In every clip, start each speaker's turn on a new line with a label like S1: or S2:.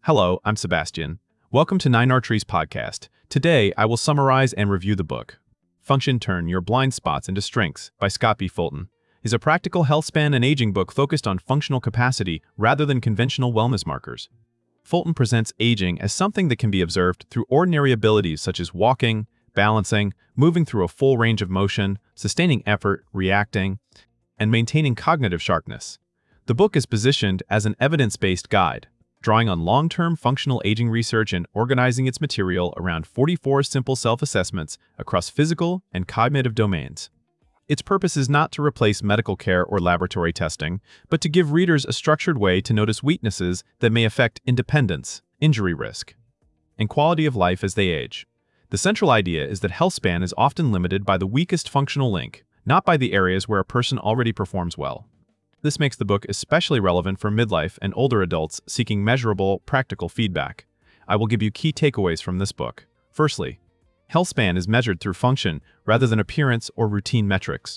S1: Hello, I'm Sebastian. Welcome to Nine Arteries Podcast. Today, I will summarize and review the book. Function Turn Your Blind Spots into Strengths by Scott B. Fulton is a practical health span and aging book focused on functional capacity rather than conventional wellness markers. Fulton presents aging as something that can be observed through ordinary abilities such as walking, balancing, moving through a full range of motion, sustaining effort, reacting, and maintaining cognitive sharpness. The book is positioned as an evidence-based guide, drawing on long-term functional aging research and organizing its material around 44 simple self-assessments across physical and cognitive domains. Its purpose is not to replace medical care or laboratory testing, but to give readers a structured way to notice weaknesses that may affect independence, injury risk, and quality of life as they age. The central idea is that health span is often limited by the weakest functional link, not by the areas where a person already performs well. This makes the book especially relevant for midlife and older adults seeking measurable, practical feedback. I will give you key takeaways from this book. Firstly, health span is measured through function rather than appearance or routine metrics.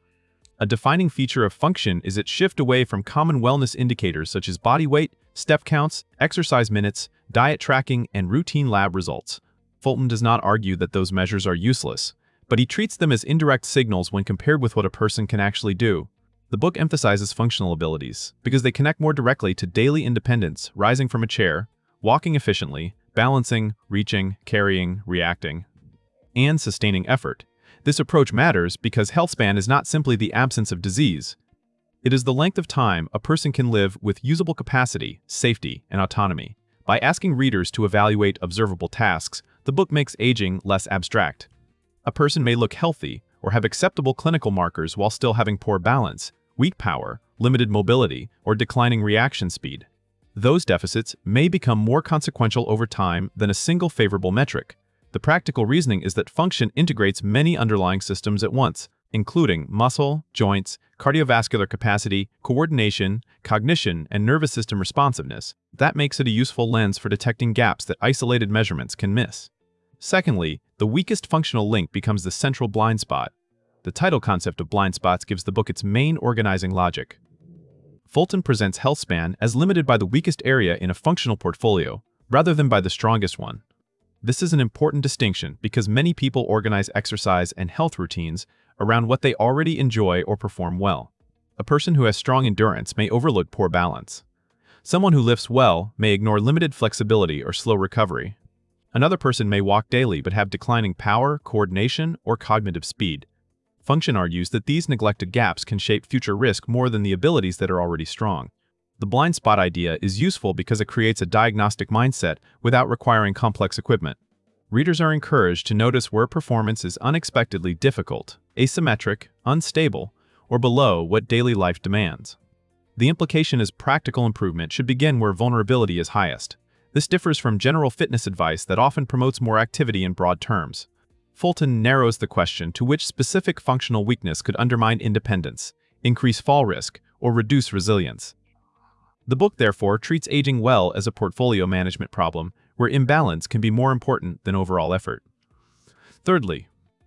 S1: A defining feature of function is its shift away from common wellness indicators such as body weight, step counts, exercise minutes, diet tracking, and routine lab results. Fulton does not argue that those measures are useless, but he treats them as indirect signals when compared with what a person can actually do. The book emphasizes functional abilities because they connect more directly to daily independence, rising from a chair, walking efficiently, balancing, reaching, carrying, reacting, and sustaining effort. This approach matters because health span is not simply the absence of disease. It is the length of time a person can live with usable capacity, safety, and autonomy. By asking readers to evaluate observable tasks, the book makes aging less abstract. A person may look healthy or have acceptable clinical markers while still having poor balance, weak power, limited mobility, or declining reaction speed. Those deficits may become more consequential over time than a single favorable metric. The practical reasoning is that function integrates many underlying systems at once, including muscle, joints, cardiovascular capacity, coordination, cognition, and nervous system responsiveness. That makes it a useful lens for detecting gaps that isolated measurements can miss. Secondly, the weakest functional link becomes the central blind spot. The title concept of blind spots gives the book its main organizing logic. Fulton presents health span as limited by the weakest area in a functional portfolio, rather than by the strongest one. This is an important distinction because many people organize exercise and health routines around what they already enjoy or perform well. A person who has strong endurance may overlook poor balance. Someone who lifts well may ignore limited flexibility or slow recovery. Another person may walk daily but have declining power, coordination, or cognitive speed. Function argues that these neglected gaps can shape future risk more than the abilities that are already strong. The blind spot idea is useful because it creates a diagnostic mindset without requiring complex equipment. Readers are encouraged to notice where performance is unexpectedly difficult, asymmetric, unstable, or below what daily life demands. The implication is practical improvement should begin where vulnerability is highest. This differs from general fitness advice that often promotes more activity in broad terms. Fulton narrows the question to which specific functional weakness could undermine independence, increase fall risk, or reduce resilience. The book, therefore, treats aging well as a portfolio management problem where imbalance can be more important than overall effort. Thirdly,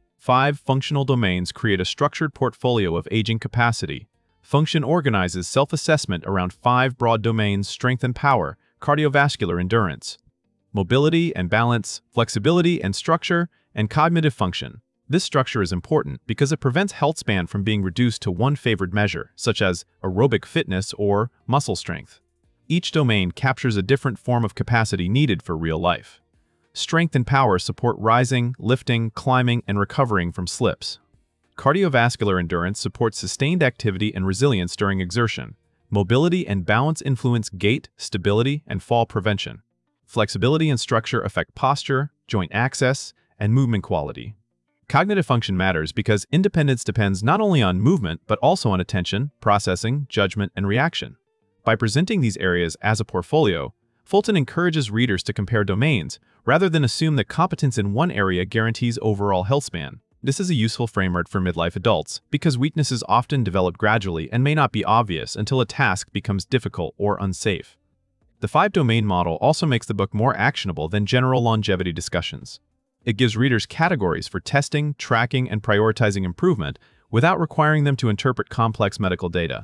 S1: 5 functional domains create a structured portfolio of aging capacity. Function organizes self-assessment around 5 broad domains: strength and power, cardiovascular endurance, mobility and balance, flexibility and structure, and cognitive function. This structure is important because it prevents health span from being reduced to one favored measure, such as aerobic fitness or muscle strength. Each domain captures a different form of capacity needed for real life. Strength and power support rising, lifting, climbing, and recovering from slips. Cardiovascular endurance supports sustained activity and resilience during exertion. Mobility and balance influence gait, stability, and fall prevention. Flexibility and structure affect posture, joint access, and movement quality. Cognitive function matters because independence depends not only on movement but also on attention, processing, judgment, and reaction. By presenting these areas as a portfolio, Fulton encourages readers to compare domains rather than assume that competence in one area guarantees overall health span. This is a useful framework for midlife adults because weaknesses often develop gradually and may not be obvious until a task becomes difficult or unsafe. The 5-domain model also makes the book more actionable than general longevity discussions. It gives readers categories for testing, tracking, and prioritizing improvement without requiring them to interpret complex medical data.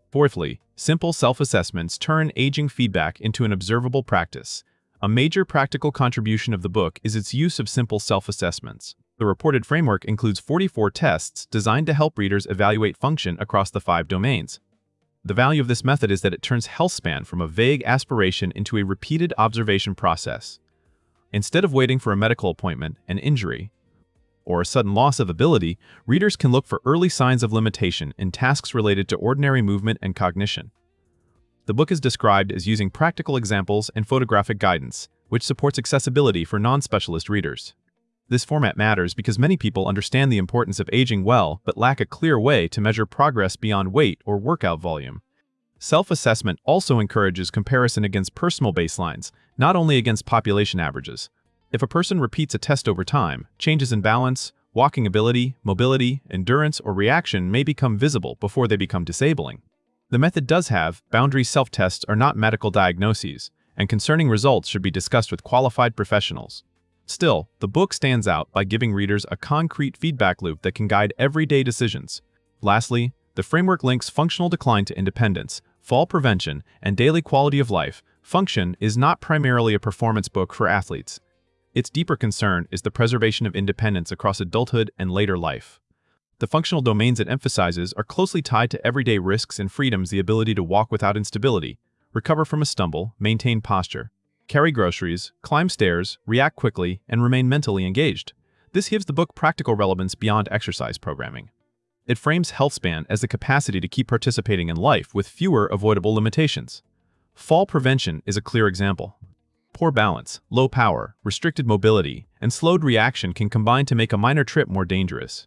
S1: Fourthly, simple self-assessments turn aging feedback into an observable practice. A major practical contribution of the book is its use of simple self-assessments. The reported framework includes 44 tests designed to help readers evaluate function across the 5 domains. The value of this method is that it turns healthspan from a vague aspiration into a repeated observation process. Instead of waiting for a medical appointment, an injury, or a sudden loss of ability, readers can look for early signs of limitation in tasks related to ordinary movement and cognition. The book is described as using practical examples and photographic guidance, which supports accessibility for non-specialist readers. This format matters because many people understand the importance of aging well but lack a clear way to measure progress beyond weight or workout volume. Self-assessment also encourages comparison against personal baselines, not only against population averages. If a person repeats a test over time, changes in balance, walking ability, mobility, endurance, or reaction may become visible before they become disabling. The method does have boundary self-tests are not medical diagnoses, and concerning results should be discussed with qualified professionals. Still, the book stands out by giving readers a concrete feedback loop that can guide everyday decisions. Lastly, the framework links functional decline to independence, fall prevention, and daily quality of life. Function is not primarily a performance book for athletes. Its deeper concern is the preservation of independence across adulthood and later life. The functional domains it emphasizes are closely tied to everyday risks and freedoms: the ability to walk without instability, recover from a stumble, maintain posture, carry groceries, climb stairs, react quickly, and remain mentally engaged. This gives the book practical relevance beyond exercise programming. It frames healthspan as the capacity to keep participating in life with fewer avoidable limitations. Fall prevention is a clear example. Poor balance, low power, restricted mobility, and slowed reaction can combine to make a minor trip more dangerous.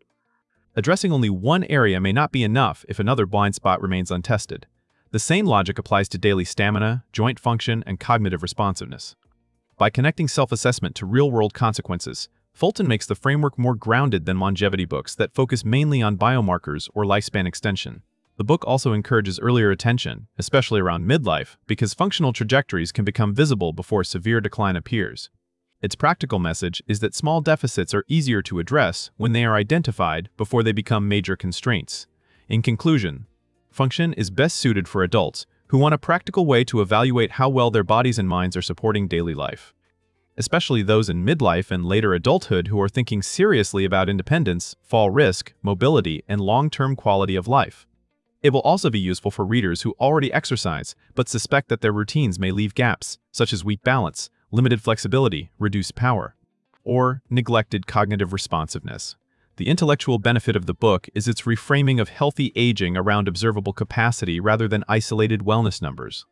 S1: Addressing only one area may not be enough if another blind spot remains untested. The same logic applies to daily stamina, joint function, and cognitive responsiveness. By connecting self-assessment to real-world consequences, Fulton makes the framework more grounded than longevity books that focus mainly on biomarkers or lifespan extension. The book also encourages earlier attention, especially around midlife, because functional trajectories can become visible before severe decline appears. Its practical message is that small deficits are easier to address when they are identified before they become major constraints. In conclusion, Function is best suited for adults who want a practical way to evaluate how well their bodies and minds are supporting daily life. Especially those in midlife and later adulthood who are thinking seriously about independence, fall risk, mobility, and long-term quality of life. It will also be useful for readers who already exercise but suspect that their routines may leave gaps, such as weak balance, limited flexibility, reduced power, or neglected cognitive responsiveness. The intellectual benefit of the book is its reframing of healthy aging around observable capacity rather than isolated wellness numbers.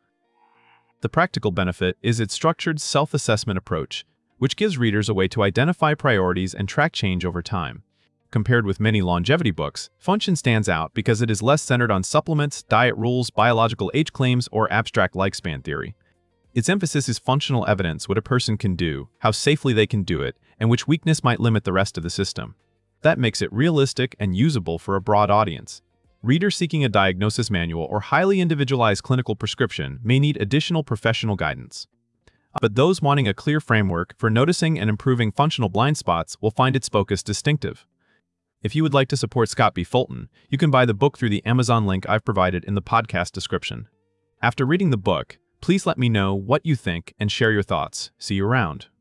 S1: The practical benefit is its structured self-assessment approach, which gives readers a way to identify priorities and track change over time. Compared with many longevity books, Function stands out because it is less centered on supplements, diet rules, biological age claims, or abstract lifespan theory. Its emphasis is functional evidence: what a person can do, how safely they can do it, and which weakness might limit the rest of the system. That makes it realistic and usable for a broad audience. Readers seeking a diagnosis manual or highly individualized clinical prescription may need additional professional guidance. But those wanting a clear framework for noticing and improving functional blind spots will find its focus distinctive. If you would like to support Scott B. Fulton, you can buy the book through the Amazon link I've provided in the podcast description. After reading the book, please let me know what you think and share your thoughts. See you around.